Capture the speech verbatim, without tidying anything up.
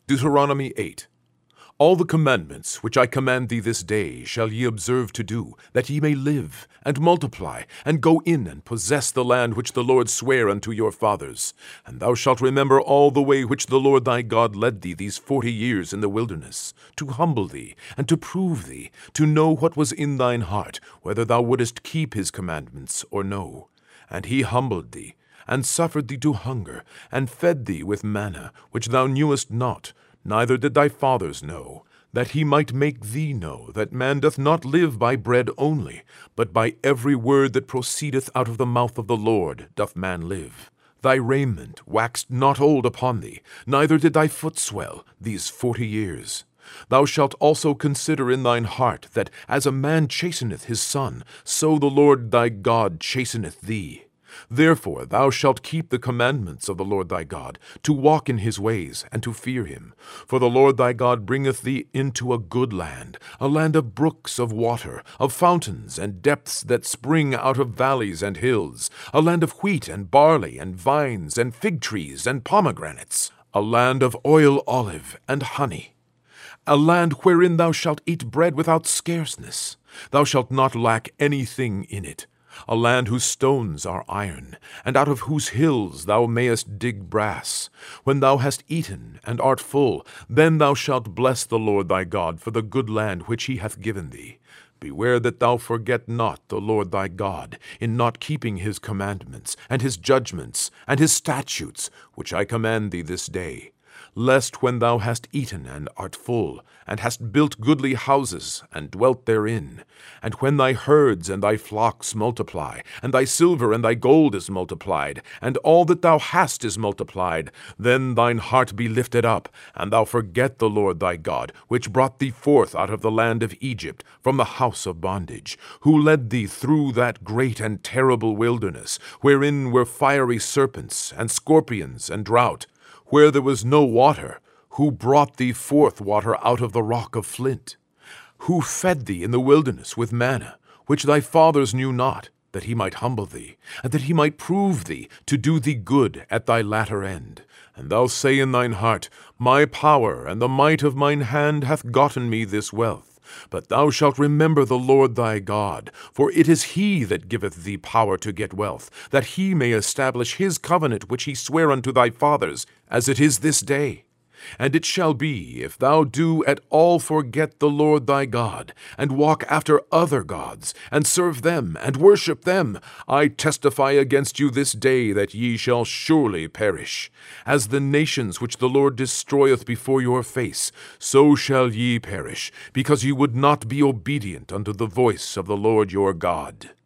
Deuteronomy eight. All the commandments which I command thee this day shall ye observe to do, that ye may live, and multiply, and go in and possess the land which the Lord sware unto your fathers. And thou shalt remember all the way which the Lord thy God led thee these forty years in the wilderness, to humble thee, and to prove thee, to know what was in thine heart, whether thou wouldest keep his commandments or no. And he humbled thee, and suffered thee to hunger, and fed thee with manna, which thou knewest not, neither did thy fathers know, that he might make thee know that man doth not live by bread only, but by every word that proceedeth out of the mouth of the Lord doth man live. Thy raiment waxed not old upon thee, neither did thy foot swell, these forty years. Thou shalt also consider in thine heart that as a man chasteneth his son, so the Lord thy God chasteneth thee. Therefore thou shalt keep the commandments of the Lord thy God, to walk in his ways, and to fear him. For the Lord thy God bringeth thee into a good land, a land of brooks of water, of fountains and depths that spring out of valleys and hills, a land of wheat and barley and vines and fig trees and pomegranates, a land of oil olive and honey, a land wherein thou shalt eat bread without scarceness. Thou shalt not lack anything in it. A land whose stones are iron, and out of whose hills thou mayest dig brass. When thou hast eaten and art full, then thou shalt bless the Lord thy God for the good land which he hath given thee. Beware that thou forget not the Lord thy God, in not keeping his commandments, and his judgments, and his statutes, which I command thee this day. Lest when thou hast eaten and art full, and hast built goodly houses, and dwelt therein, and when thy herds and thy flocks multiply, and thy silver and thy gold is multiplied, and all that thou hast is multiplied, then thine heart be lifted up, and thou forget the Lord thy God, which brought thee forth out of the land of Egypt, from the house of bondage, who led thee through that great and terrible wilderness, wherein were fiery serpents, and scorpions, and drought, where there was no water, who brought thee forth water out of the rock of flint, who fed thee in the wilderness with manna, which thy fathers knew not, that he might humble thee, and that he might prove thee, to do thee good at thy latter end. And thou say in thine heart, My power and the might of mine hand hath gotten me this wealth. But thou shalt remember the Lord thy God, for it is he that giveth thee power to get wealth, that he may establish his covenant which he sware unto thy fathers, as it is this day. And it shall be, if thou do at all forget the Lord thy God, and walk after other gods, and serve them, and worship them, I testify against you this day that ye shall surely perish. As the nations which the Lord destroyeth before your face, so shall ye perish, because ye would not be obedient unto the voice of the Lord your God.